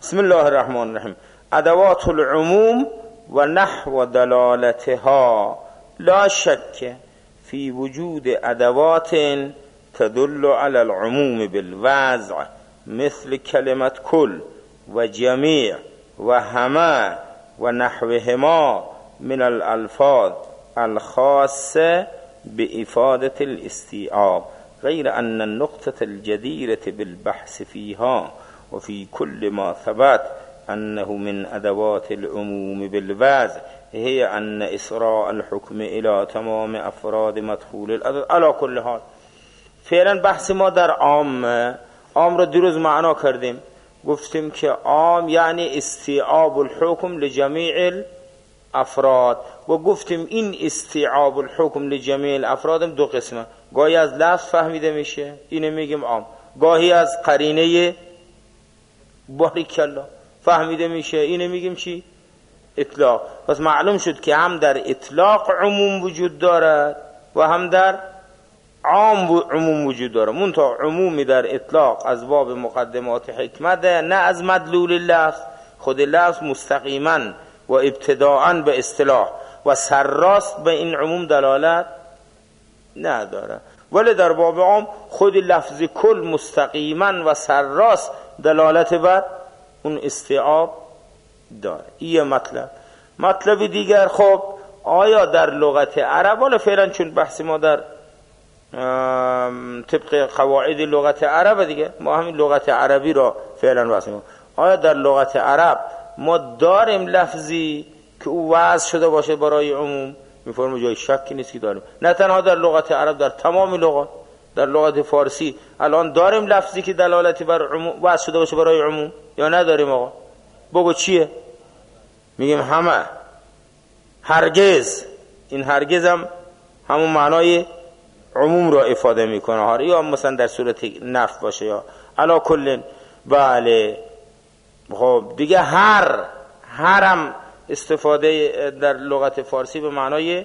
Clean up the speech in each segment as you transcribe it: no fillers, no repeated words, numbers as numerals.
بسم الله الرحمن الرحیم. ادوات العموم و نحو دلالتها. لا شک فی وجود ادوات تدل على العموم بالوضع مثل کلمة کل و جمیع و همه و نحوهما من الالفاظ الخاصة بإفادة الاستيعاب، غير أن النقطة الجديرة بالبحث فيها وفي كل ما ثبت أنه من أدوات العموم بالوضع هي أن إسراء الحكم إلى تمام أفراد مدخول الأدوات. على كل حال فعلا بحث ما در عام رو دیروز معنا کردیم، گفتیم که عام یعنی استیعاب الحکم لجمیع الافراد و گفتیم این استیعاب الحکم لجمیع الافراد دو قسمه، گاهی از لفظ فهمیده میشه اینو میگیم عام، گاهی از قرینه باریکالله فهمیده میشه اینو میگیم چی؟ اطلاق. پس معلوم شد که هم در اطلاق عموم وجود دارد و هم در عام عموم وجود داره. منتها عمومی در اطلاق از باب مقدمات حکمت، نه از مدلول لفظ. خود لفظ مستقیما و ابتداءا به اصطلاح و سرراست به این عموم دلالت نداره، ولی در باب عام خود لفظ کل مستقیما و سرراست دلالت بر اون استیعاب داره. این مطلب دیگر، خب آیا در لغت عرب، ولی فعلا چون بحث ما در طبق قواعد لغت عرب دیگه، ما همین لغت عربی را فعلا بحث ما، آیا در لغت عرب ما داریم لفظی که او وضع شده باشه برای عموم؟ میفرمه جای شکی نیست که داریم. نه تنها در لغت عرب، در تمام لغات، در لغت فارسی الان داریم لفظی که دلالتی بر عموم وضع شده باشه برای عموم یا نداریم؟ آقا بگو چیه؟ میگیم همه، هرگز. این هرگز هم همون معنای عموم را افاده میکنه، یا مثلا در صورت نفی باشه یا علا کلن. بله خب دیگه هرم استفاده در لغت فارسی به معنای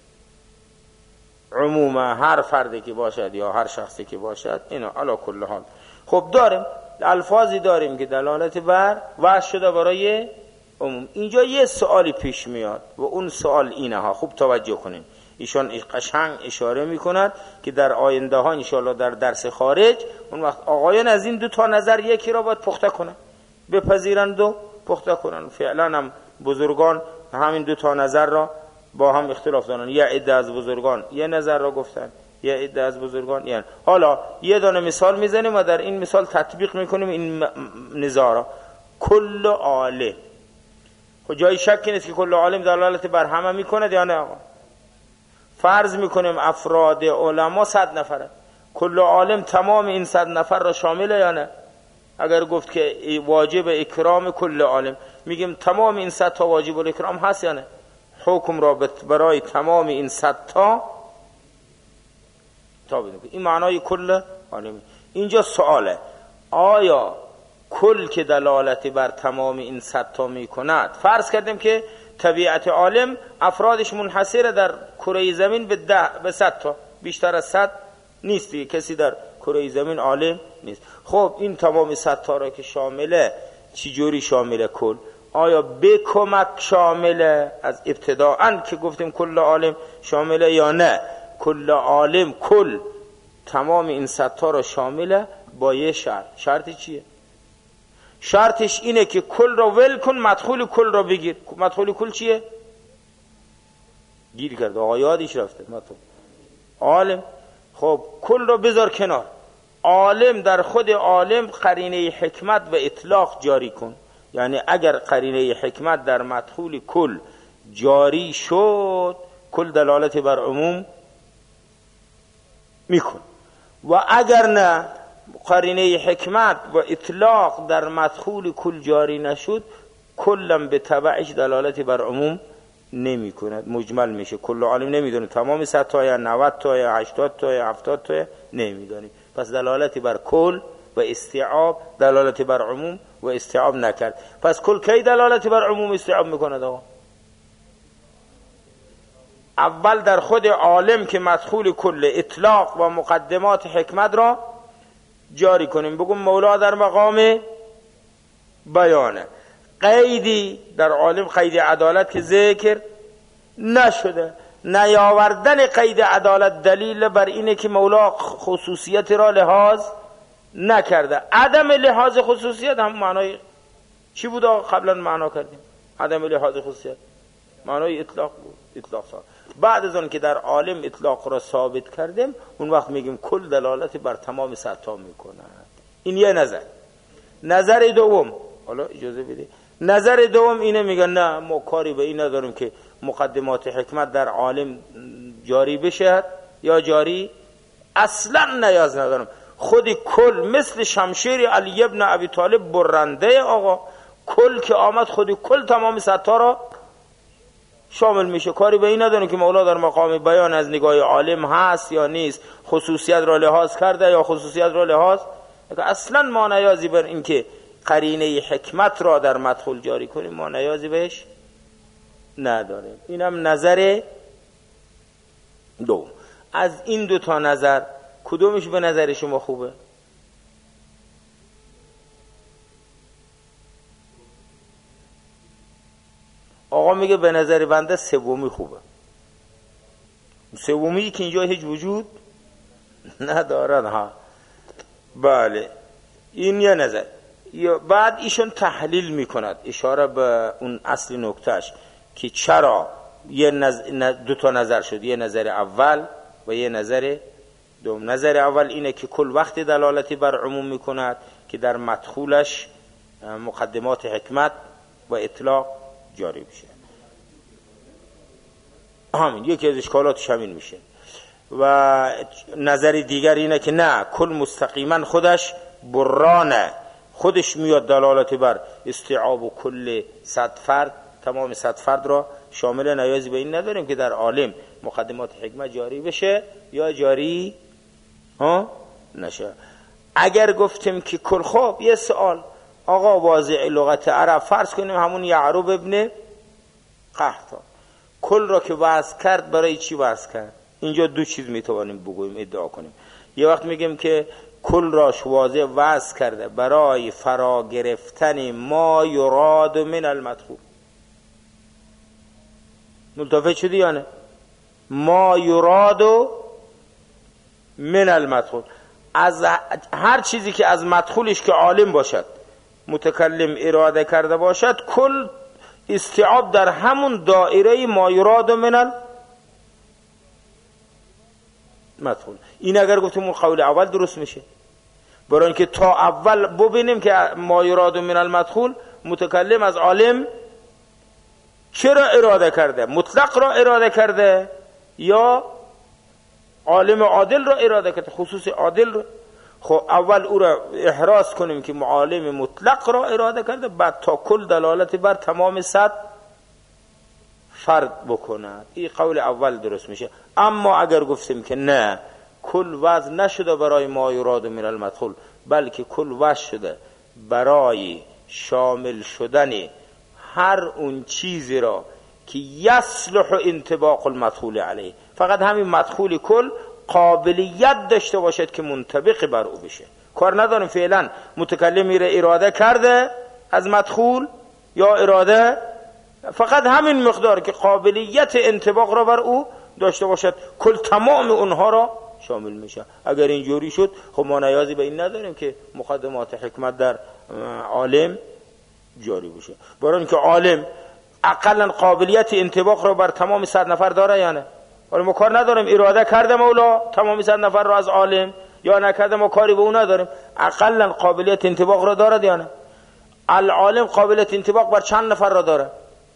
عموم، هر فردی که باشد یا هر شخصی که باشد، اینا علا کل حال. خب داریم الفاظی داریم که دلالت بر وضع شده برای عموم. اینجا یه سوالی پیش میاد و اون سوال اینه ها، خوب توجه کنین. ایشان قشنگ اشاره میکند که در آینده ها انشاءالله در درس خارج اون وقت آقایان از این دو تا نظر یکی را باید پخته کنن، بپذیرند و پخته کنن. فعلا هم بزرگان همین دو تا نظر را با هم اختلاف دارن. یه عده از بزرگان یه نظر را گفتن، یه عده از بزرگان یعنی. حالا یه دانه مثال میزنیم و در این مثال تطبیق میکنیم این نظر را. کل عالم، خب جای شکی نیست که کل عالم دلالت بر همه میکند یا نه آقا؟ فرض میکنیم افراد علما 100 نفره، کل عالم تمام این 100 نفر را شامله یا نه؟ اگر گفت که واجب اکرام کل عالم، میگیم تمام این 100 تا واجب الاکرام هست یا نه؟ حکم را برای تمام این 100 تا بدیم. این معنای کل عالم. اینجا سواله، آیا کل که دلالت بر تمام این 100 تا میکند، فرض کردیم که طبیعت عالم افرادش منحصره در کره زمین به 100 تا، بیشتر از 100 نیست دیگه، کسی در کره زمین عالم نیست. خب این تمام 100 تا را که شامله، چی جوری شامله کل؟ آیا به کمک شامله از ابتداءً که گفتیم کل عالم شامله یا نه؟ کل عالم کل تمام این 100 تا را شامله با یه شرط. شرط چیه؟ شرطش اینه که کل را ول کن، مدخول کل را بگیر. مدخول کل چیه؟ گیر کرد آقا، یادش رفته. مدخول عالم. خب کل را بذار کنار، عالم در خود عالم قرینه حکمت و اطلاق جاری کن. یعنی اگر قرینه حکمت در مدخول کل جاری شد، کل دلالت بر عموم میکن، و اگر نه قرینه حکمت و اطلاق در مدخول کل جاری نشد، کلم به تبعش دلالت بر عموم نمی کند، مجمل میشه. کل عالم نمیدونه تمام 100 تا یا 90 تا یا 80 تا یا 70 تا نمیدونی. پس دلالتی بر کل و استیعاب دلالت بر عموم و استیعاب نکرد. پس کل کی دلالتی بر عموم استیعاب میکند آقا؟ اول در خود عالم که مدخول کل اطلاق و مقدمات حکمت را جاری کنیم. بگم مولا در مقام بیانه. قیدی در عالم، قید عدالت که ذکر نشده. نیاوردن قید عدالت دلیل بر اینه که مولا خصوصیت را لحاظ نکرده. عدم لحاظ خصوصیت هم معنای چی بود؟ قبلا معنا کردیم عدم لحاظ خصوصیت معنای اطلاق بود. اطلاق صاحب. بعد از اون که در عالم اطلاق را ثابت کردیم، اون وقت میگیم کل دلالت بر تمام سطح میکنه. این یه نظر. نظر دوم، حالا اجازه بده، نظر دوم اینه، میگن نه ما کاری به این نداریم که مقدمات حکمت در عالم جاری بشه یا جاری اصلا نیاز ندارم. خودی کل مثل شمشیر علی ابن ابی طالب برنده آقا، کل که آمد خودی کل تمام سطح را شامل میشه. کاری به این نداریم که مولا در مقام بیان از نگاه عالم هست یا نیست، خصوصیت را لحاظ کرده یا خصوصیت را لحاظ، اصلا ما نیازی بر این که قرینه حکمت را در مدخول جاری کنیم، ما نیازی بهش نداریم. اینم نظر دوم. از این دو تا نظر کدومش به نظر شما خوبه؟ آقا میگه به نظر بنده سومی خوبه. سومی که اینجا هیچ وجود ندارن ها. بله این یه نظر. بعد ایشون تحلیل میکند، اشاره به اون اصل نکتهش که چرا دو تا نظر شد، یه نظر اول و یه نظر دوم. نظر اول اینه که کل وقت دلالتی بر عموم میکند که در مدخولش مقدمات حکمت و اطلاق جاری بشه. همین یکی از اشکالاتش همین میشه. و نظر دیگر اینه که نه، کل مستقیما خودش برانه، خودش میاد دلالت بر استیعاب و کل صد فرد، تمام صد فرد را شامل. نیازی به این نداریم که در عالم مقدمات حکمت جاری بشه یا جاری نشه. اگر گفتیم که کل، خوب یه سوال آقا، واضع لغت عرب فرض کنیم همون یعرب ابن قحطان کل را که وضع کرد، برای چی وضع کرد؟ اینجا دو چیز میتوانیم بگوییم، ادعا کنیم. یه وقت میگیم که کل راش واضع وضع کرده برای فرا گرفتن ما یراد من المدخول. ملتفت شدی یا نه؟ ما یراد من المدخول، از هر چیزی که از مدخولش که عالم باشد، متکلم اراده کرده باشد، کل استیعاب در همون دائره ما یراد من المدخول. این اگر گفتیم اون قول اول درست میشه، برای اینکه تا اول ببینیم که ما یراد من المدخول متکلم از عالم چرا اراده کرده، مطلق را اراده کرده یا عالم عادل را اراده کرده، خصوص عادل را. خب اول او را احراز کنیم که عالم مطلق را اراده کرده، بعد تا کل دلالت بر تمام صد فرد بکند. این قول اول درست میشه. اما اگر گفتیم که نه، کل وضع نشده برای ما یراد من المدخول، بلکه کل وضع شده برای شامل شدن هر اون چیزی را که یصلح انطباق المدخول علیه، فقط همین مدخول کل قابلیت داشته باشد که منطبق بر او بشه. کار نداریم فعلا متکلم میره اراده کرده از مدخول یا اراده، فقط همین مقدار که قابلیت انطباق را بر او داشته باشد، کل تمام اونها را شامل میشه. اگر اینجوری شد، خب ما نیازی به این نداریم که مقدمات حکمت در عالم جاری بشه. برای اینکه عالم اقلا قابلیت انطباق را بر تمام 100 نفر داره یا نه؟ ولی ما کار نداریم اراده کرده مولا تمام 100 نفر را از عالم یا نکرده، ما کاری به اون نداریم. اقلا قابلیت انطباق را داره یا نه؟ العالم قابلیت انطباق بر چند نفر را داره؟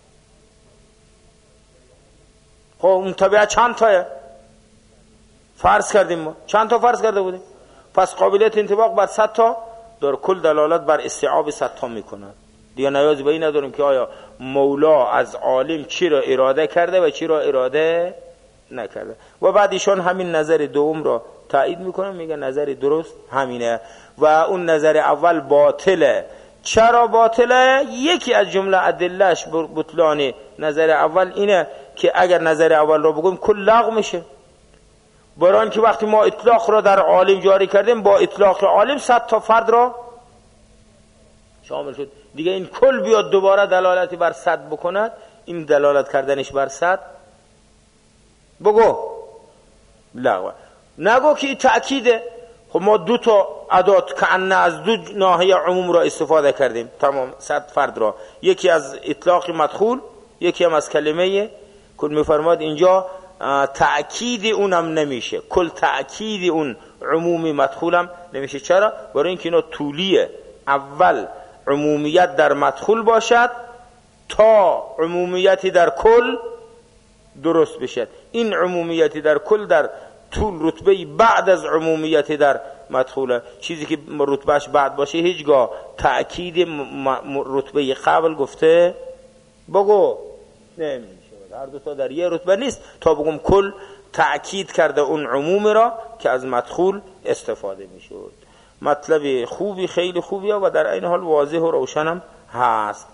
خب اون طبیعت چند تایه؟ فرض کردیم ما چند تا فرض کرده بودیم، پس قابلیت انطباق بر 100 تا داره. کل دلالت بر استیعاب 100 تا میکنه. دیگه نیازی به این نداریم که آیا مولا از عالم چی را اراده کرده و چی را اراده نکرده. و بعد ایشان همین نظر دوم را تایید میکنه، میگه نظر درست همینه و اون نظر اول باطله. چرا باطله؟ یکی از جمله ادلهش بطلان نظر اول اینه که اگر نظر اول را بگویم کل لغو میشه. برای اینکه وقتی ما اطلاق را در عالم جاری کردیم، با اطلاق عالم 100 تا فرد را شامل شد. دیگه این کل بیاد دوباره دلالتی بر صد بکند، این دلالت کردنش بر صد بگو لغوه. نگو که این تأکیده. خب ما دو تا ادات کأن از دو ناحیه عموم را استفاده کردیم، تمام 100 فرد را، یکی از اطلاق مدخول، یکی هم از کلمه کل. میفرماد اینجا تأکید اونم نمیشه، کل تأکید اون عمومی مدخولم نمیشه. چرا؟ برای اینکه اینا طولیه. اول عمومیت در مدخول باشد تا عمومیتی در کل درست بشد. این عمومیتی در کل در طول رتبه بعد از عمومیتی در مدخوله. چیزی که رتبهش بعد باشه هیچگاه تأکید رتبه قبل گفته بگو نمیشه. هر دو تا در یه رتبه نیست تا بگم کل تأکید کرده اون عموم را که از مدخول استفاده میشود. مطلب خوبی، خیلی خوبیه و در این حال واضح و روشنم هست.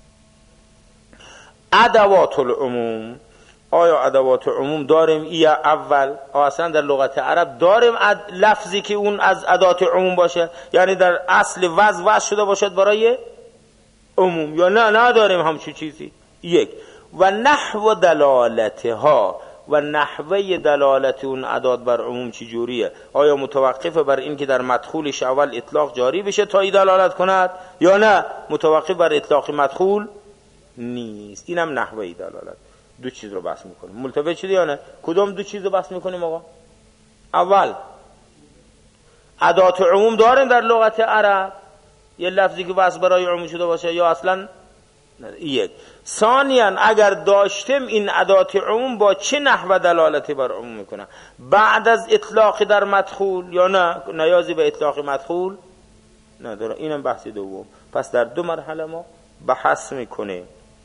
ادوات العموم، آیا ادوات عموم داریم؟ یا اول اصلا در لغت عرب داریم لفظی که اون از ادوات عموم باشه، یعنی در اصل وضع شده باشد برای عموم، یا نه نداریم همچون چیزی؟ یک. و نحو دلالتها، و نحوه دلالت اون ادات بر عموم چی جوریه؟ آیا متوقف بر این که در مدخولش اول اطلاق جاری بشه تا ای دلالت کند، یا نه متوقف بر اطلاق مدخول نیست؟ اینم نحوه دلالت. دو چیز رو بحث میکنیم. ملتفت شدی یا نه؟ کدوم دو چیز رو بحث میکنیم آقا؟ اول ادات عموم داریم در لغت عرب، یه لفظی که واسه برای عموم شده باشه، یا اصلا یک. ثانیاً اگر داشتیم این ادات عموم با چه نحو دلالتی بر عموم میکنه؟ بعد از اطلاق در مدخول یا نه نیازی به اطلاق مدخول نداره. اینم بحث دوم. پس در دو مرحله ما بحث میکنه.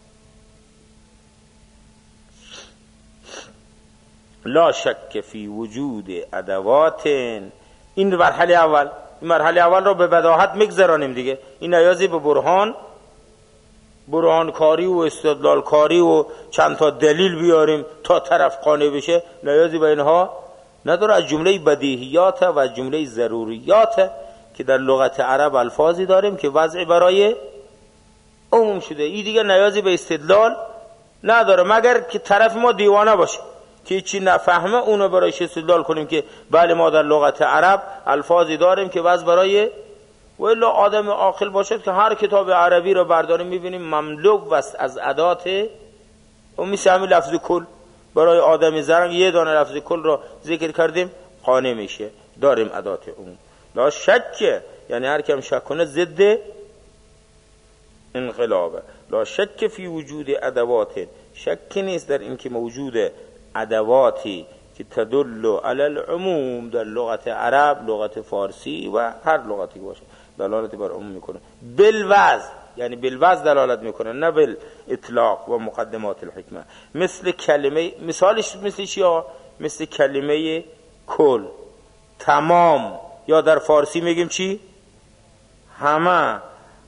لا شک فی وجود ادوات. این مرحله اول. این مرحله اول رو به بداهت میگذرانیم دیگه. این نیازی به برهان کاری و استدلال کاری و چند تا دلیل بیاریم تا طرف قانع بشه، نیازی به اینها نداره. از جمله بدیهیات و از جمله ضروریات که در لغت عرب الفاظی داریم که وضع برای عموم شده. این دیگه نیازی به استدلال نداره، مگر که طرف ما دیوانه باشه که چی نفهمه اونو برایش استدلال کنیم که بله ما در لغت عرب الفاظی داریم که وضع برای، و الا آدم عاقل باشد که هر کتاب عربی رو برداریم میبینیم مملو است از ادات و مثل همین لفظ کل. برای آدم زرنگ یه دانه لفظ کل رو ذکر کردیم قانع میشه. داریم ادات عموم. لا شک، یعنی هر کم شک کنه ضد انقلابه. لا شک فی وجود ادوات، شک نیست در این که موجود ادواتی که تدل علی العموم در لغت عرب، لغت فارسی و هر لغتی باشه دلالت بر عموم میکنه. بالوضع، یعنی بالوضع دلالت میکنه، نه بالاطلاق و مقدمات الحکمه. مثل کلمه، مثالش مثل چی؟ مثل کلمه کل، تمام، یا در فارسی میگیم چی؟ همه،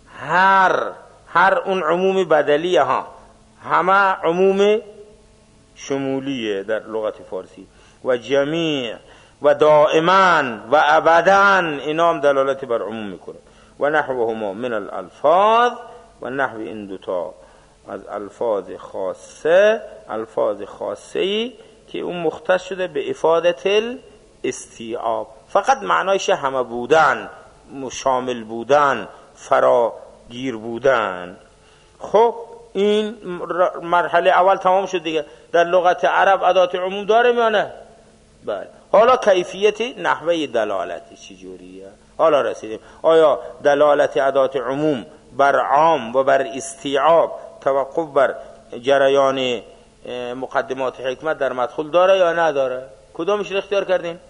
هر اون عموم بدلیه ها، همه عموم شمولیه در لغت فارسی. و جمیع و دائما و ابدا، اینا هم دلالت بر عموم میکنه. و نحوهما من الالفاظ، و نحو این دوتا از الفاظ خاصه، الفاظ خاصه‌ای که اون مختص شده به افادت الاستیعاب، فقط معنایش همه بودن، شامل بودن، فراگیر بودن. خب این مرحله اول تمام شد دیگه. در لغت عرب ادات عموم داریم یا نه؟ بله. حالا کیفیت نحوه دلالتی چجوریه؟ حالا رسیدیم. آیا دلالت ادات عموم بر عام و بر استیعاب توقف بر جریان مقدمات حکمت در مدخول داره یا نداره؟ کدامش رو اختیار کردیم؟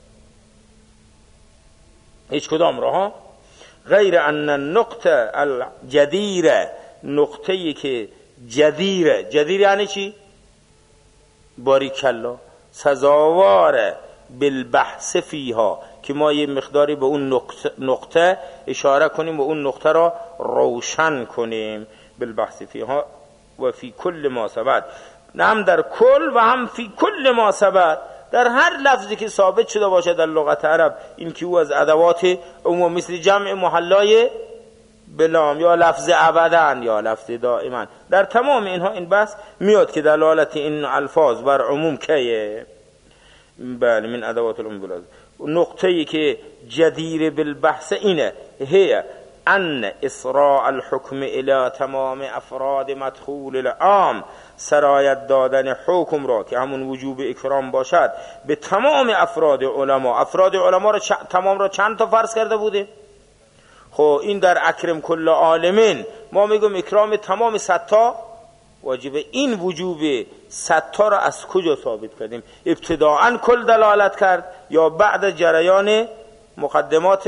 هیچ کدام رو ها؟ غیر ان النقطه الجدیره، نقطه‌ای که جدیره، جدیر یعنی چی؟ باریکلا، سزاواره بالبحث فیها، که ما یه مقداری به اون نقطه اشاره کنیم و اون نقطه را روشن کنیم. بالبحث فیها و فی کل ما ثبت، هم در کل و هم فی کل ما ثبت، در هر لفظی که ثابت شده باشه در لغت عرب این که او از ادوات عموم، مثل جمع محلای بلام یا لفظ ابدا یا لفظ دائما، در تمام اینها این بحث میاد که دلالت این الفاظ بر عموم کیه. بله من ادوات العموم بلازم. نقطه‌ای که جدیر بالبحث اینه، هي ان اسراء الحكم الى تمام افراد مدخول العام، سرایت دادن حکم را که همون وجوب اکرام باشد به تمام افراد علما. افراد علما را تمام را چند تا فرض کرده بوده؟ خب این در اکرم کل عالمین ما میگم اکرام تمام 100 تا واجبه. این وجوب 100 تا را از کجا ثابت کردیم؟ ابتداءً کل دلالت کرد یا بعد جریان مقدمات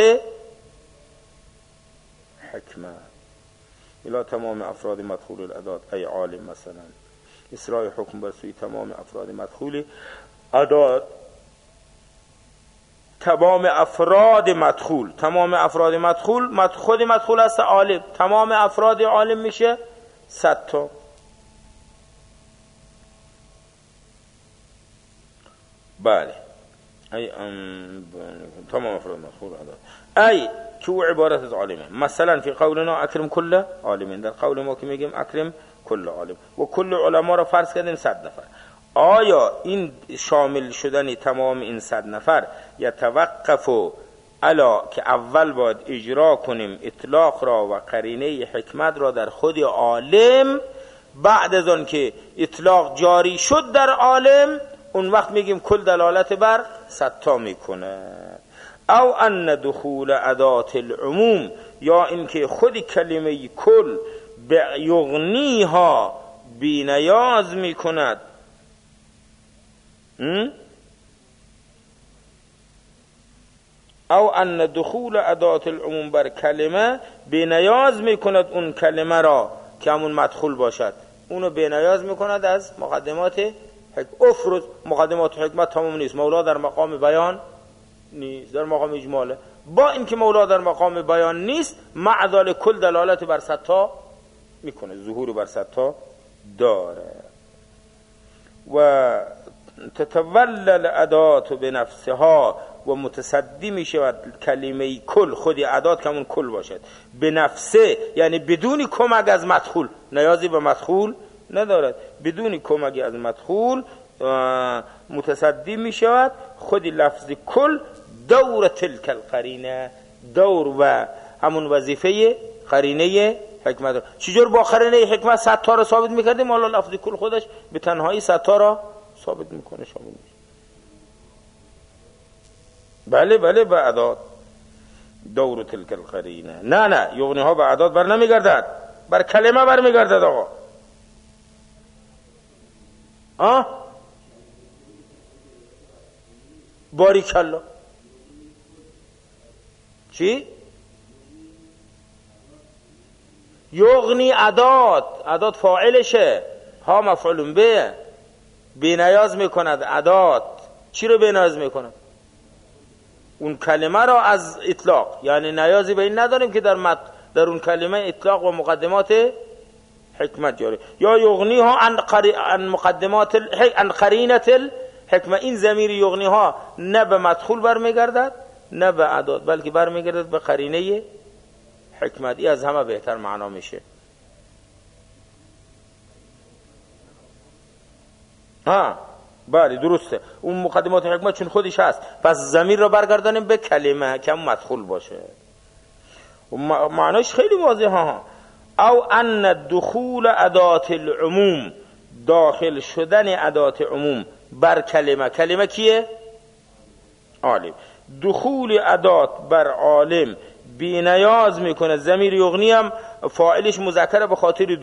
حکمه الى تمام افراد مدخول الادات ای عالم، مثلا اسراء حکم بر سوی تمام افراد مدخول ادات، تمام افراد مدخول، تمام افراد مدخول، خود مدخول است عالم، تمام افراد عالم میشه 100 تا. بله ای تمام افراد مدخول ادات ای که او عبارت از عالمه. مثلا فی قولنا اکرم کل عالمین، در قول ما که میگیم اکرم کل عالم و کل علما را فرض کردیم 100 نفر. آیا این شامل شدن تمام این 100 نفر یتوقف علا که اول باید اجرا کنیم اطلاق را و قرینه حکمت را در خود عالم، بعد از آن که اطلاق جاری شد در عالم اون وقت میگیم کل دلالت بر 100 تا میکنه. او ان دخول ادات العموم، یا اینکه خود کلمه کل یغنیها بی نیاز میکند، او ان دخول ادات العموم بر کلمه بی نیاز میکند اون کلمه را که همون مدخول باشد، اونو بی نیاز میکند از مقدمات افرض مقدمات حکمت تمام نیست، مولا در مقام بیان نیست، در مقام اجماله. با اینکه مولا در مقام بیان نیست مع ذلک کل دلالت بر 100 تا میکنه، ظهور بر 100 تا داره. و تتولل الادات بنفسها و متصدی میشود کلمه کل، خود ادات که همون کل باشد، به نفسه یعنی بدون کمک از مدخول، نیازی به مدخول ندارد، بدون کمک از مدخول متصدی میشود خود لفظ کل دور تلک القرینه، دور و همون وظیفه قرینه حکمت. چجور با قرینه حکمت 100 تا را ثابت میکردیم؟ الله لفظ کل خودش به تنهایی 100 تا را ثابت میکنه، شامل میشه. بله بله به ادات دور تلک القرینه. نه یغنی ها به ادات بر نمیگردد، بر کلمه بر میگردد. آقا باریکالله. چی؟ یغنی ادات فاعلشه، ها مفعول به، بی نیاز میکند ادات. چی رو بی نیاز میکند؟ اون کلمه را از اطلاق، یعنی نیازی به این نداریم که در اون کلمه اطلاق و مقدمات حکمت جاری. یا یغنی ها عن مقدمات عن قرینه الحکمه. این ضمیر یغنی ها نه به مدخول برمیگردد نه به ادات، بلکه برمیگردد به قرینه حکمت. ای از همه بهتر معنا میشه. بله درسته، اون مقدمات حکمت چون خودش هست، پس ضمیر رو برگردانیم به کلمه که هم مدخول باشه. معناش خیلی واضحه. او ان دخول ادات العموم، داخل شدن ادات عموم بر کلمه. کلمه کیه؟ عالم. دخول ادات بر عالم بی نیاز میکنه. ضمیر یغنی هم فاعلش مذکره به خاطر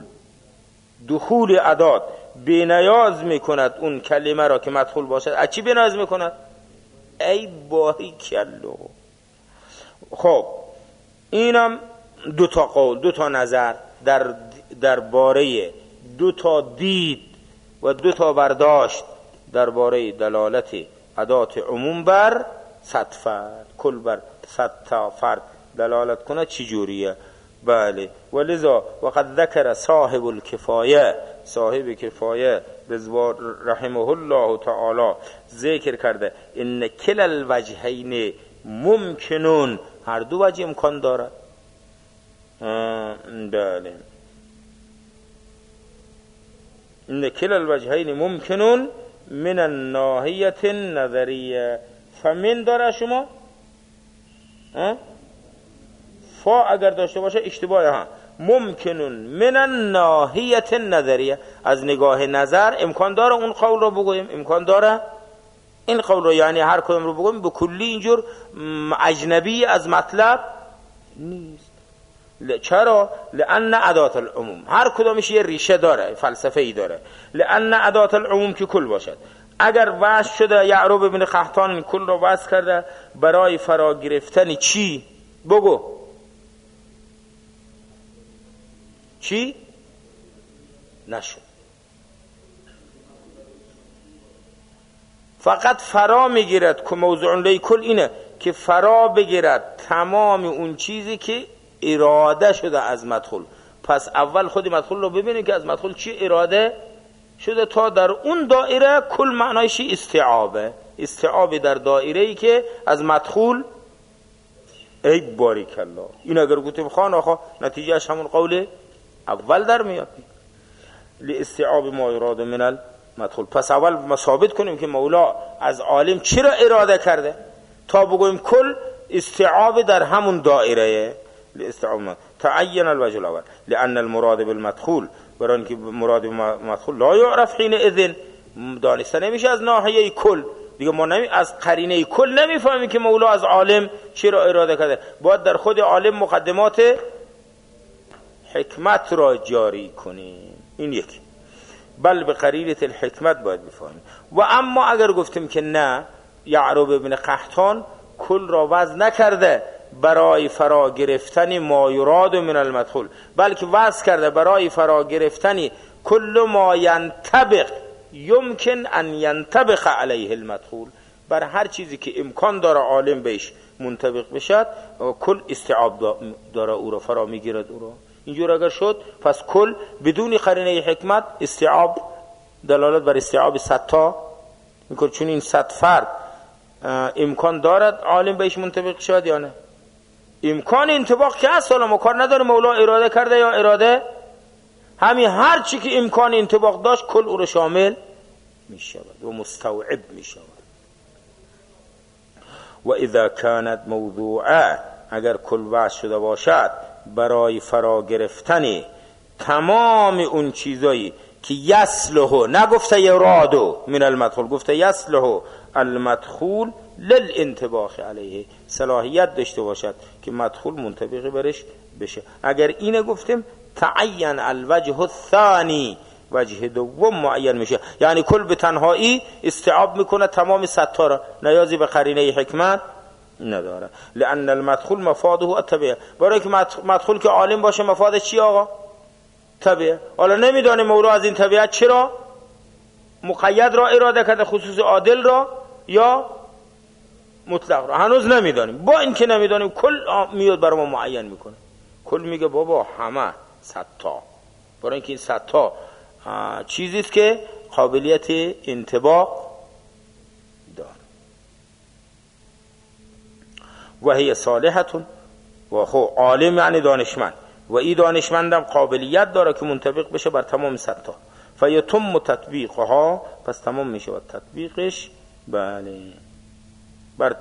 دخول ادات بی نیاز میکند اون کلمه را که مدخول باشد. از چی بی نیاز میکند؟ ای باریکالله. خب اینم 2 تا قول، 2 تا نظر درباره 2 تا دید و 2 تا برداشت درباره دلالت ادات عموم بر 100 فرد، کل بر 100 تا فرد دلالت کنه چی جوریه. بله ولذا وقد ذکر صاحب الکفایه، صاحب کفایه رحمه الله تعالی ذکر کرده ان کل الوجهین ممکنون، هر دو وجه امکان دارد. بله ان کلا الوجهین ممکنون من الناحیه النظریه. فمن داره شما فا اگر داشته باشه اشتباهه. ها ممکنون من الناحیه النظریه، از نگاه نظر امکان داره اون قول رو بگوییم، امکان داره این قول رو، یعنی هر کدوم رو بگوییم به کلی اینجور اجنبی از مطلب نیست. چرا؟ لأن ادات العموم، هر کدومش یه ریشه داره، فلسفه ای داره. لأن ادات العموم که کل باشد. اگر وضع شده یعرب ابن قحطان این کل رو وضع کرده برای فرا گرفتن چی؟ بگو چی؟ نشد. فقط فرا میگیرد که موضوع لی کل اینه که فرا بگیرد تمام اون چیزی که اراده شده از مدخول. پس اول خود مدخول رو ببینید که از مدخول چی اراده شده تا در اون دایره کل معنایش استیعابه. استیعابی در دایره ای که از مدخول ای باریک الله. این اگر گفتیم خان آخا نتیجهش همون قول اول در میاد لاستیعاب ما یراد من المدخول. پس اول ما ثابت کنیم که مولا از عالم چی را اراده کرده تا بگویم کل استیعاب در همون دایره لاستیعاب. تعین الوجه الاول لان المراد بالمدخول، برای اینکه مراد بالمدخول لا یعرف حین اذن، دانسته نمیشه از ناحیه کل دیگه. ما از قرینه کل نمیفهمیم که مولا از عالم چی را اراده کرده. باید در خود عالم مقدمات حکمت را جاری کنیم. این یکی. بل به قرینه الحکمت باید بفهمیم. و اما اگر گفتیم که نه، یعرب ابن قحطان کل را وضع نکرده برای فرا گرفتن ما یراد من المدخول، بلکه وضع کرده برای فرا گرفتن کل ما ینطبق یمکن ان ینطبق علیه المدخول، بر هر چیزی که امکان داره عالم بهش منطبق بشد کل استیعاب داره او را فرا میگیرد. او را اینجور اگر شد پس کل بدون قرینه حکمت استیعاب دلالت بر استیعاب 100 تا میکنه، چون این 100 فرد امکان دارد عالم بهش منطبق شد یا نه. امکان انطباق که اصلا ما کار نداره مولا اراده کرده یا اراده، همین هر چی که امکان انطباق داشت کل او رو شامل می شود و مستوعب می شود. و اذا كانت موضوعه، اگر کل وضع شده باشد برای فرا گرفتن تمام اون چیزایی که یصلح، نگفته یرادو من المدخول، گفته یصلح المدخول للانطباق علیه، صلاحیت داشته باشد که مدخول منطبق برش بشه. اگر اینه گفتیم تعین الوجه الثانی، وجه دوم معین میشه، یعنی کل به تنهایی استیعاب میکنه تمام 100 تا را، نیازی به قرینه حکمت نداره. لان المدخول مفاده الطبیعه، برای که مدخول که عالم باشه مفاده چی آقا؟ طبیعه. حالا نمیدانه مولا از این طبیعت چرا مقید را اراده کرده، خصوص عادل را یا مطلق را هنوز نمیدانیم. با اینکه نمیدانیم کل میاد برای ما معین میکنه. کل میگه بابا همه 100 تا، برای اینکه این 100 تا چیزیست که قابلیت انطباق داره. و هی صالحتون، و خو عالم یعنی دانشمند، و این دانشمندم قابلیت داره که منطبق بشه بر تمام 100 تا. فیتم تطبیقها، پس تمام میشه و تطبیقش. بله، بر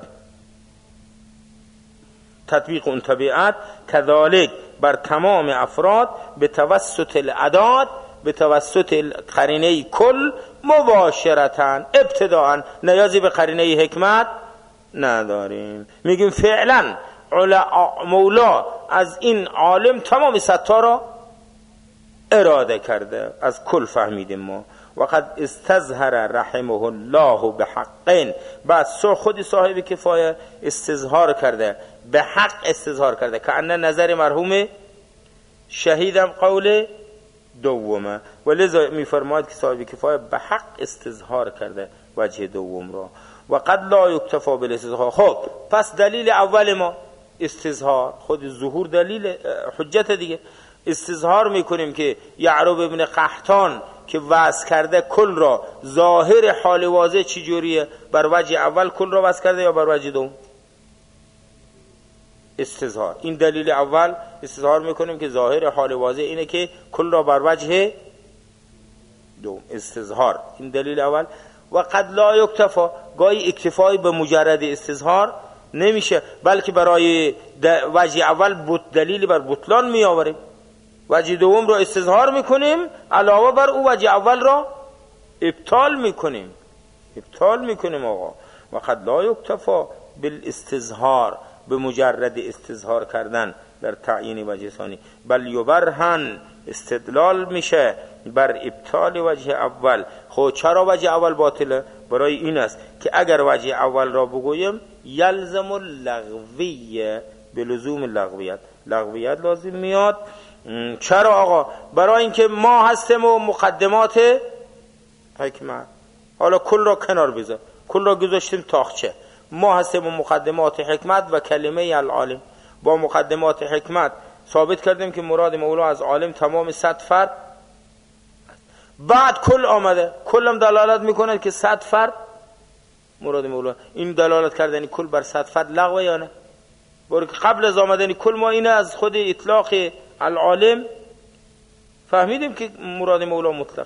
تطبیق اون طبیعت کذالک بر تمام افراد به توسط العداد، به توسط قرینه کل مباشرتاً ابتداءً، نیازی به قرینه حکمت نداریم. میگیم فعلا مولا از این عالم تمام 100 تا را اراده کرده، از کل فهمیدیم ما. وقد استظهر رحمه الله به حقین، بعد خود صاحب کفایه استظهار کرده، به حق استظهار کرده، که انه نظر مرحوم شهیدم قول دومه، ولذا میفرماید که صاحب کفایه به حق استظهار کرده وجه دوم را. و قد لا یکتفا بالاستظهار. خب پس دلیل اول ما استظهار، خود ظهور دلیل حجت دیگه. استظهار میکنیم که یعرب ابن قحطان که وضع کرده کل را، ظاهر حال واضح چی جوریه؟ بر وجه اول کل را وضع کرده یا بر وجه دوم؟ استظهار. این دلیل اول استظهار میکنیم که ظاهر حال واضح اینه که کل را بر وجه دوم استظهار. این دلیل اول. و قد لا یکتفا، گاهی اکتفای به مجرد استظهار نمیشه، بلکه برای وجه اول دلیلی بر بطلان میآوریم، وجه دوم را استظهار میکنیم، علاوه بر او وجه اول را ابطال میکنیم آقا. و قد لا یکتفا بالاستظهار، به مجرد استظهار کردن در تعیین وجه ثانی، بل یبرهن، استدلال میشه بر ابطال وجه اول. خب چرا وجه اول باطله؟ برای این است که اگر وجه اول را بگویم یلزم اللغویه، به لزوم لغویت لازم میاد. چرا آقا؟ برای اینکه ما هستیم و مقدمات حکمت. حالا کل را کنار بذار، کل را گذاشتیم تاخچه، ما هستیم و مقدمات حکمت و کلمه العالم. با مقدمات حکمت ثابت کردیم که مراد مولا از عالم تمام 100 فرد، بعد کل آمده، کلم دلالت میکنه که 100 فرد مراد مولا. این دلالت کردنی کل بر 100 فرد لغوه یا نه؟ برای که قبل از آمدنی کل ما اینه از خود اطلاق العالم فهمیدیم که مراد مولا مطلق.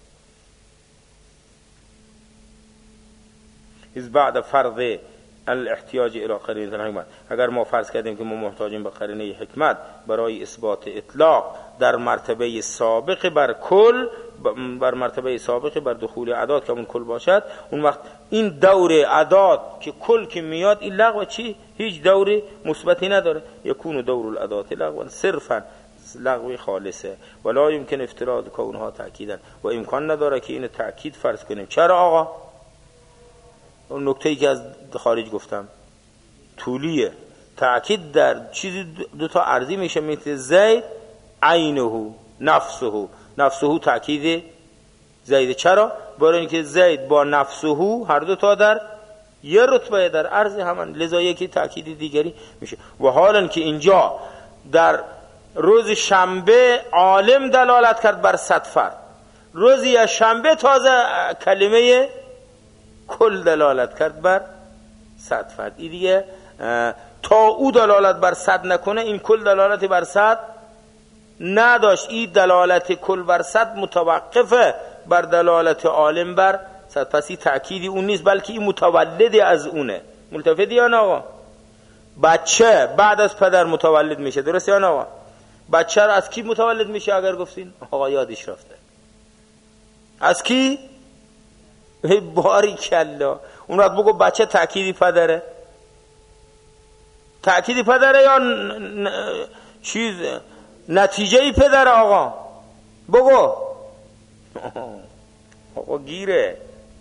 از بعد فرض الاحتیاج الى قرینه الحکمت، اگر ما فرض کردیم که ما محتاجیم به قرینه حکمت برای اثبات اطلاق در مرتبه سابق بر کل، بر مرتبه سابق بر دخول اعداد که اون کل باشد، اون وقت این دور اعداد که کل که میاد این لغو چی؟ هیچ دور مثبتی نداره. یکون دور الاعداد لغوا صرفا، لغو خالصه. ولا يمكن افتراض کونها تاکیدا، و امکان نداره که این تاکید فرض کنیم. چرا آقا؟ اون نکته‌ای که از خارج گفتم طولیه. تأکید در چیزی دو تا عرضی میشه، مثل زید عینه نفسه تأکید زید. چرا؟ برای اینکه زید با نفسه هر دو تا در یه رتبه در عرض همان، لذا یکی تأکید دیگری میشه. و حالا که اینجا در روز شنبه عالم دلالت کرد بر 100 فرد، روزی شنبه تازه کلمه کل دلالت کرد بر 100 فرد. این دیگه تا او دلالت بر 100 نکنه این کل دلالت بر 100 نداشت. این دلالت کل بر 100 متوقفه بر دلالت عالم بر 100. پس این تأکیدی اون نیست، بلکه این متولد از اونه. ملتفتی یا نه آقا؟ بچه بعد از پدر متولد میشه، درست یا نه آقا؟ بچه را از کی متولد میشه اگر گفتین؟ آقا یادش رفته. از کی؟ باری کلا. اون وقت بگو بچه تأکیدی پدره، تأکیدی پدره یا چیز نتیجهی پدره آقا؟ بگو. آقا گیره.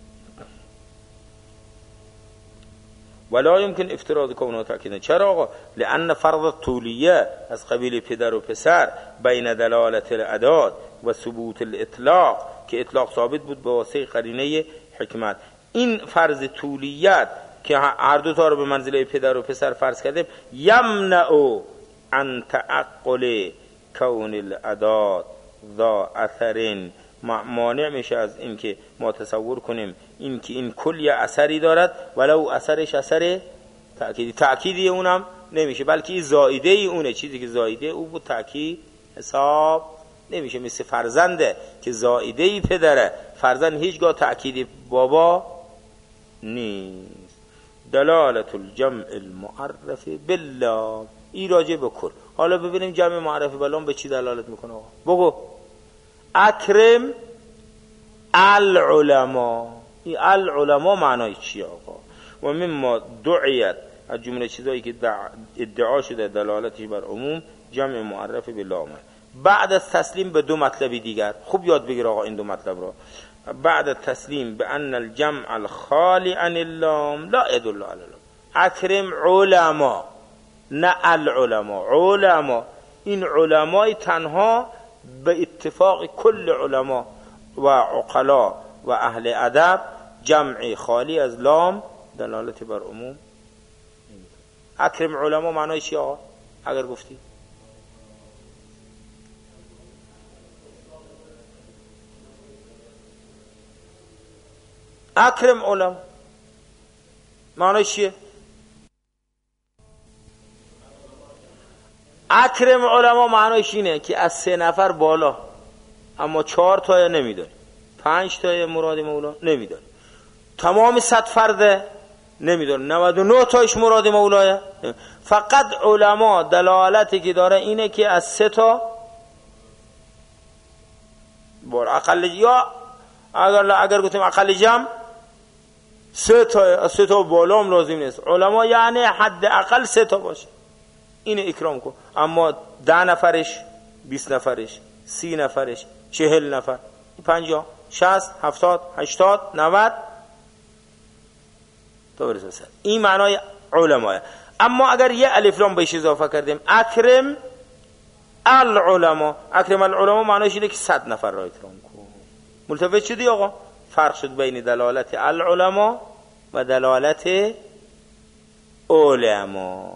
ولا يمكن افتراض كونه تأكيدا. چرا آقا؟ لأن فرض الطولیه از قبیل پدر و پسر بین دلالت الاعداد و ثبوت الاطلاق، که اطلاق ثابت بود به واسطه قرینه حکمت. این فرض طولیت که هر دو تا رو به منزله پدر و پسر فرض کردیم، یمنع عن تعقل کون الاعداد ذا اثر، مانع میشه از این که ما تصور کنیم این که این کل یه اثری دارد ولو اثرش اثر تأکیدی اونم نمیشه، بلکه این زائده ای اونه. چیزی که زائده او بود تأکید حساب نمیشه. مثل فرزنده که زائده ای پدره، فرزند هیچگاه تأکیدی بابا نیست. دلالت الجمع المعرف بالله، این راجع به کل. حالا ببینیم جمع معرف بالله به چی دلالت میکنه آقا؟ بگو. اکرم العلماء. این العلماء معنای چیه آقا؟ و مما دعیت، از جمله چیزایی که ادعا شده دلالتی بر عموم، جمع معرف بالله آمد بعد از تسلیم به دو مطلبی دیگر. خوب یاد بگیر آقا این دو مطلب را. بعد از تسلیم به ان الجمع الخالی عن اللام لا يدل على اللام. اکرم علما، نه العلماء، علما. این علمای تنها به اتفاق کل علما و عقلا و اهل ادب، جمع خالی از لام دلالت بر عموم. اکرم علما معنای چی آقا اگر گفتی؟ اکرم علما معنای چیه؟ اکرم علما معنیش اینه که از 3 نفر بالا، اما 4 تا نمیداری، 5 تا مراد مولا نمیداری، تمام 100 فرده نمیداری، 99 تاش مراد مولاه. فقط علما دلالتی که داره اینه که از 3 تا بار اقل، یا اگر گفتیم اقل جمع 3 تا، از 3 تا بالا هم لازم نیست. علما یعنی حد اقل 3 تا باشه، اینو اکرام کن. اما 10 نفرش، 20 نفرش، 30 نفرش، 40 نفر، 50، 60، 70، 80، 90 تا برسه 100. این معنای علماء. اما اگر یه الف لام بهش اضافه کردیم، اکرم العلماء، اکرم العلماء معنیش اینه که 100 نفر را اکرام کن. ملتفت شدی آقا؟ فرق شد بین دلالت العلماء و دلالت علماء.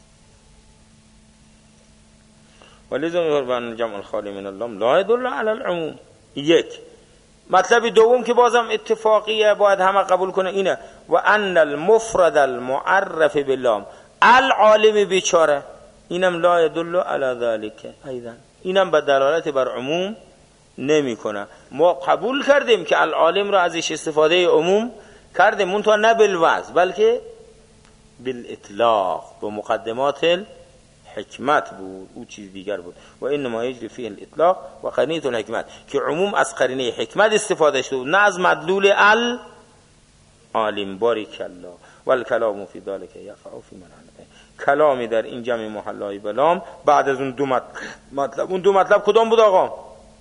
ولذا میگه بان جمع الخالی من اللام لا يدل على العموم. یک مطلب دوم که بازم اتفاقیه باید همه قبول کنه اینه و ان المفرد المعرف باللام العالم بیچاره، اینم لا يدل على ذلك ایضا، اینم به دلالت بر عموم نمیکنه. ما قبول کردیم که العالم را ازش استفاده عموم کردیم، منتها نه بالوضع بلکه بالاطلاق، با مقدمات حکمت بود، او چیز دیگر بود. و انما یجری فیه الاطلاق و قرینه الحکمت، که عموم از قرینه حکمت استفاده شده نه از مدلول العالم. بارک الله. والکلام فی ذلک یقع فی من علم. کلامی در این جمع محلای بلام بعد از اون دو مطلب. اون دو مطلب کدام بود آقا؟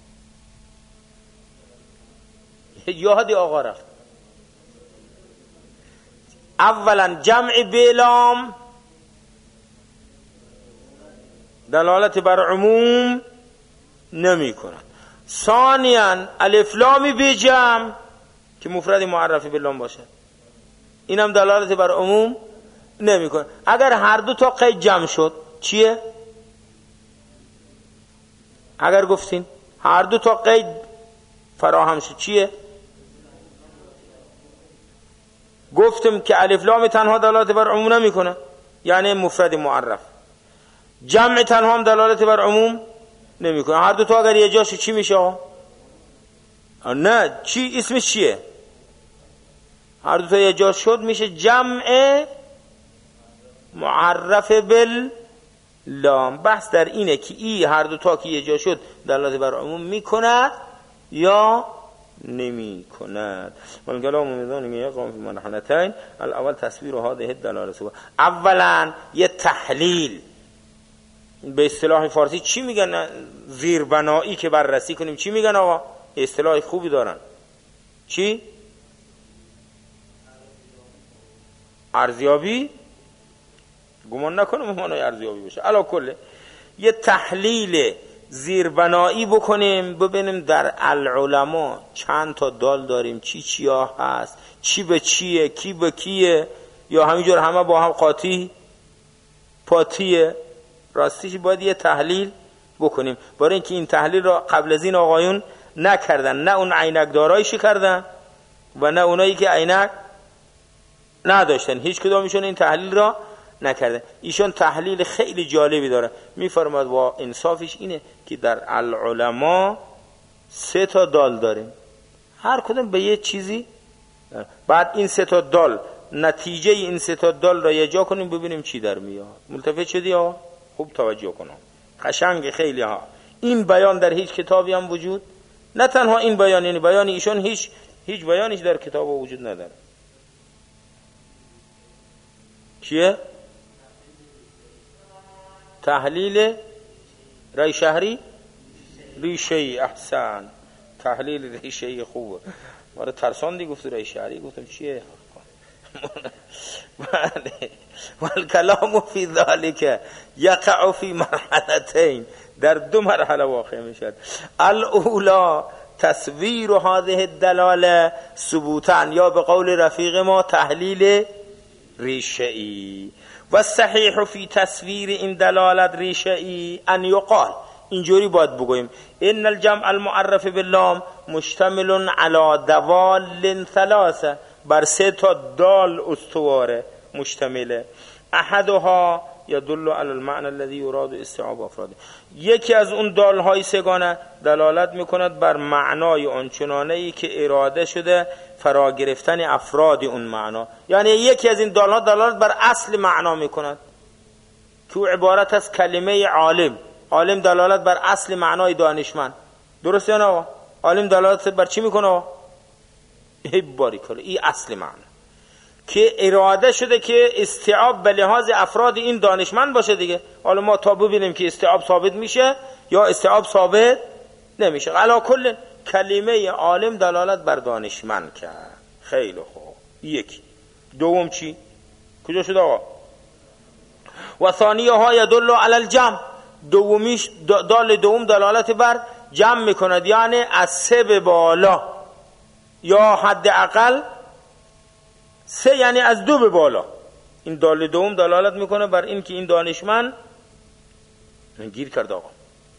یادی آقا رفت. اولا جمع بلام دلالت بر عموم نمی کند. ثانیاً الف لامی به جمع که مفرد معرفی باللام باشه، اینم دلالت بر عموم نمی کند. اگر هر دو تا قید جمع شد چیه؟ اگر گفتین هر دو تا قید فراهم شد چیه؟ گفتم که الف لام تنها دلالت بر عموم نمی کنه، یعنی مفرد معرف. جمع تنها هم دلالت بر عموم نمیکنه. هر دو تا اگر یه جاشو چی میشه آقا؟ نه چی اسمش چیه؟ هر دو تا یه جاش شد میشه جمع معرف باللام. بحث در اینه که ای هر دو تا که یه جا شد دلالت بر عموم میکند یا نمی کند. والکلام میدانیم یقام فی مرحلتین. الاول تصویر هذه الدلاله. اولا یه تحلیل، به اصطلاح فارسی چی میگن؟ زیربنایی که بررسی کنیم چی میگن آقا؟ اصطلاح خوبی دارن. چی؟ ارزیابی؟ گمان نکنم معنای ارزیابی باشه. علا کله یه تحلیل زیربنایی بکنیم، ببینیم در العلماء چند تا دال داریم، چی چیا هست، چی به چیه، کی به کیه، یا همینجور همه با هم قاطی پاتیه. راستیش باید یه تحلیل بکنیم، برای اینکه این تحلیل را قبل از این آقایون نکردن، نه اون عینک دارایشی کردن و نه اونایی که عینک نداشتن، هیچ کدامشون این تحلیل را نکردن. ایشون تحلیل خیلی جالبی داره، میفرماد با انصافش اینه که در العلماء 3 تا دال داریم، هر کدوم به یه چیزی. بعد این 3 تا دال، نتیجه این 3 تا دال را یه جا کنیم ببینیم چی در میاد. ملتفت شدی آقا؟ خوب توجه کنم، قشنگ خیلی ها. این بیان در هیچ کتابی هم وجود، نه تنها این بیان، یعنی بیان ایشون هیچ بیانیش در کتاب وجود نداره. چیه؟ تحلیل ریشهری؟ ریشهی. احسن، تحلیل ریشهی خوبه. ماره ترساندی گفت ریشهری، گفتم چیه؟ والکلام فی ذلک یقع فی مرحلتین، در 2 مرحله واقع میشد. الاولا تصویر هذه الدلاله ثبوتا، یا به قول رفیق ما تحلیل ریشه‌ای. و صحیح فی تصویر این دلالت ریشه‌ای ان یقال، اینجوری باید بگوییم ان الجمع المعرف باللام مشتمل علی دوال 3، بر 3 تا دال استواره مشتمله. احدها يدل على المعنى الذي يراد استيعاب افراده. یکی از اون دالهای سگانه دلالت میکند بر معنای آنچنانه‌ای که اراده شده فرا گرفتن افراد اون معنا. یعنی یکی از این دالها دلالت بر اصل معنا میکند که عبارت از کلمه عالم. عالم دلالت بر اصل معنای دانشمند. درسته یا نه؟ عالم دلالت بر چی میکنه؟ باریکلا، این اصل معنی که اراده شده که استیعاب به لحاظ افراد این دانشمند باشه دیگه. حالا ما تا ببینیم که استیعاب ثابت میشه یا استیعاب ثابت نمیشه. علا کل کلمه عالم دلالت بر دانشمند کرد. خیلی خوب. یکی. دوم چی؟ کجا شد آقا؟ و ثانیه ها یدل علی الجمع. دومیش دال دوم دلالت بر جمع میکند، یعنی از سه به بالا یا حداقل سه، یعنی از دو به بالا. این دال دوم دلالت میکنه بر این که این دانشمند گیر کرد آقا،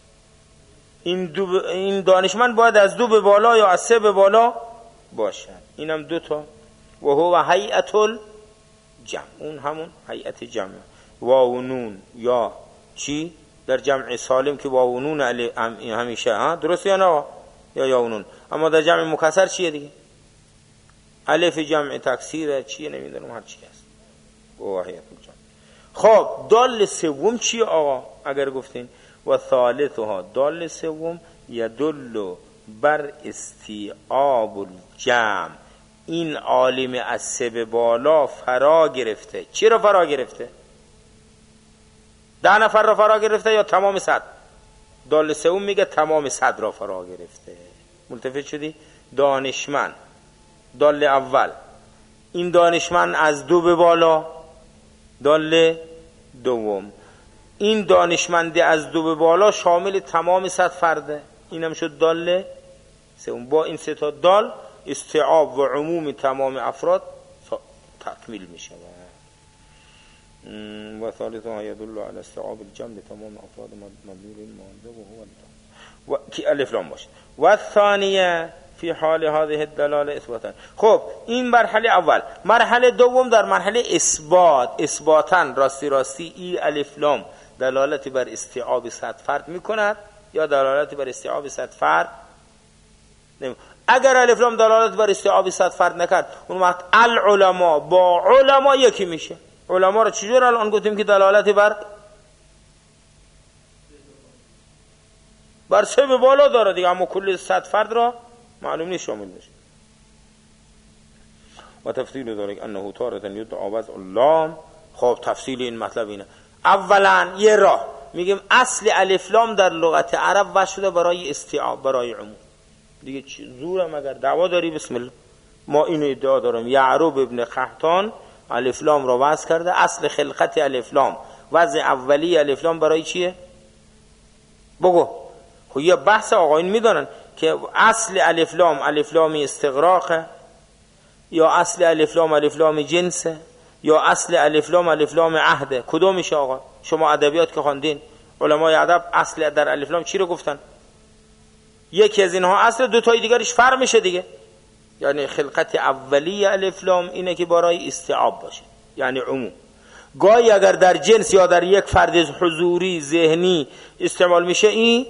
این دانشمند باید از دو به بالا یا از سه به بالا باشد. اینم دو تا. و هو هیئت الجمع، اون همون هیئت جمع. واو نون یا چی در جمع سالم که واو نون همیشه ها، درست یا نه؟ یا نون. اما در جمع مکسر چیه دیگه؟ الف جمع تکسیر چیه نمیدونم، هر چی هست. واحد الجمع. خب دال سوم چیه آقا؟ اگر گفتین و ثالثها، دال سوم یدل بر استیعاب الجمع. این عالم از سه به بالا فرا گرفته. چی رو فرا گرفته؟ 10 نفر را فرا گرفته یا تمام 100؟ دال سوم میگه تمام 100 را فرا گرفته. ملتفت شدی؟ دانشمند دال اول، این دانشمند از دو به بالا دال دوم. این دانشمند از دو به بالا شامل تمام 100 فرده، اینم شد دال سوم. با این سه تا دال استیعاب و عموم تمام افراد تکمیل میشه. و ثالثها يدل على استيعاب الجمع تمام افراد مدلول الموضوع وهو و کی الف لام باشه. و الثانیه فی حال هذه الدلاله اثباتا. خب این مرحله اول. مرحله دوم در مرحله اثباتن راستی ای الف لام دلالت بر استیعاب 100 فرد میکند یا دلالت بر استیعاب 100 فرد نمی. اگر الف لام دلالت بر استیعاب 100 فرد نکرد، اون وقت العلماء با علما یکی میشه. علما رو چجور الان گفتیم که دلالت بر سه به بالا داره دیگه، اما کل 100 فرد را معلوم نیست شامل میشه. و تفصیل ذلك انه تارة يدعى وضع اللام. خب تفصیل این مطلب اینه. اولا یه راه میگیم اصل الف لام در لغت عرب وضع شده برای استیعاب، برای عموم دیگه. زورم اگر دعوا داری بسم الله. ما اینو ادعا دارم یعروب ابن قحطان الف لام را وضع کرده. اصل خلقت الف لام، وضع اولی الف لام برای چیه؟ بگو. خب یه بحث آقایون میدونن که اصل الف لام استغراق، یا اصل الف لام جنسه، یا اصل الف لام عهده. کدوم میشه آقا؟ شما ادبیات که خواندین، علمای ادب اصل در الف لام چی رو گفتن؟ یکی از اینها اصل، دو تای دیگرش فرع میشه دیگه. یعنی خلقت اولی الف لام اینه که برای استیعاب باشه، یعنی عموم. گاهی اگر در جنس یا در یک فرد حضوری ذهنی استعمال میشه این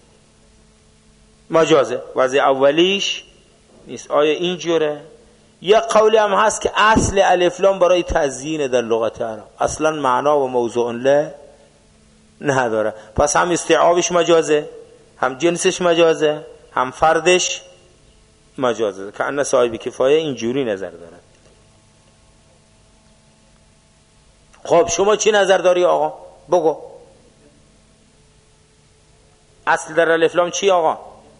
مجازه، وضع اولیش نیست. آیا اینجوره؟ یک قولی هم هست که اصل الف لام برای تزیین در لغت عرب، اصلا معنا و موضوع له نداره. پس هم استیعابش مجازه، هم جنسش مجازه، هم فردش مجازه. که ان صاحب کفایه اینجوری نظر دارد. خب شما چی نظر داری آقا؟ بگو. اصل در الف لام چی آقا؟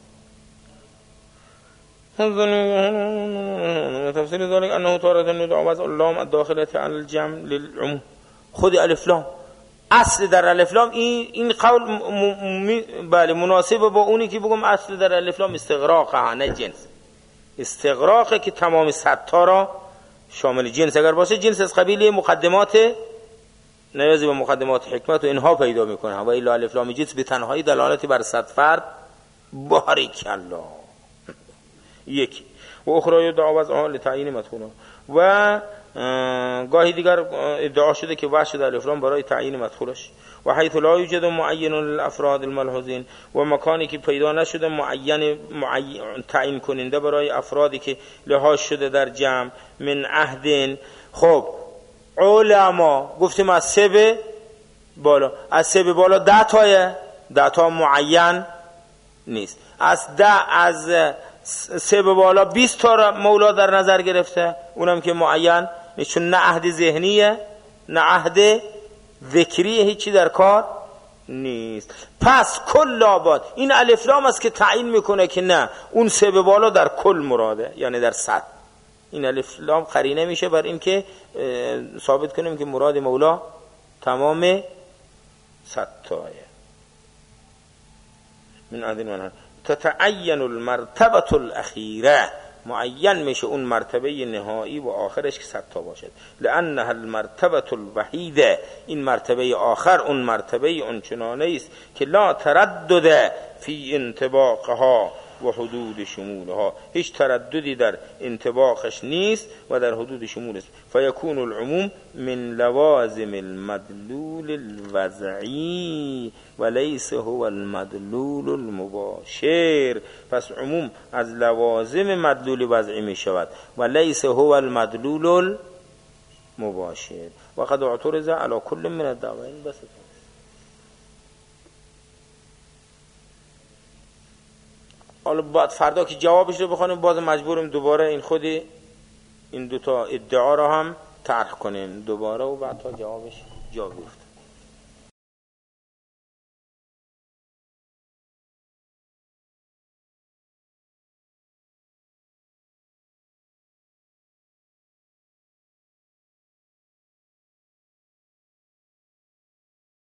تفسیر ذلك انه تارة يدعى وضع اللام الداخله على الجمع للعموم. خود الف لام اصل در الف لام این قول بله مناسب با اونی که بگم اصل در الف لام استغراقه، نه جنس. استغراقه که تمام 100 تا را شامل جنس اگر باشه، جنس از قبیل مقدمات نیازی به مقدمات حکمت و اینها پیدا میکنه. و الا الف لام جنس به تنهایی دلالتی بر 100 فرد. بارک الله. یکی و اخرى یدعى وضعها لتعیین مدخولها. و گاهی دیگر ادعا شده که وجه در الافلام برای تعیین مدخولش و حیث لا یوجد معین للافراد الملحوظین و مکانی که پیدا نشده معین تعیین کننده برای افرادی که لحاظ شده در جمع من عهد. خب علما گفتیم از 3 به بالا، از 3 به بالا 10 تا معین نیست، از 3 به بالا 20 تا مولا در نظر گرفته، اونم که معین نیست، چون نه عهد ذهنیه نه عهد ذکریه، هیچی در کار نیست. پس کل آباد این الف لام است که تعیین میکنه که نه اون 3 به بالا در کل مراده، یعنی در 100. این الف لام قرینه میشه بر این که ثابت کنیم که مراد مولا تمام 100 تایه. من عدل من تتعین المرتبه الاخیره، معین میشه اون مرتبه نهایی و آخرش که 100 تا باشد. لانها المرتبه الوحیده، این مرتبه آخر اون مرتبه اون چنانه است که لا تردد فی انطباقها و حدود شمولها، هیچ ترددی در انطباقش نیست و در حدود شمول است. فیکون العموم من لوازم المدلول الوضعی و لیس هو المدلول المباشر. پس عموم از لوازم مدلول وضعی می شود و لیس هو المدلول المباشر. و قد اعترض علی کل من الدعوین. بس حالا بعد فردا که جوابش رو بخونیم باز مجبوریم دوباره این خودی این 2 تا ادعا رو هم طرح کنیم دوباره و بعد تا جوابش جا بیفته.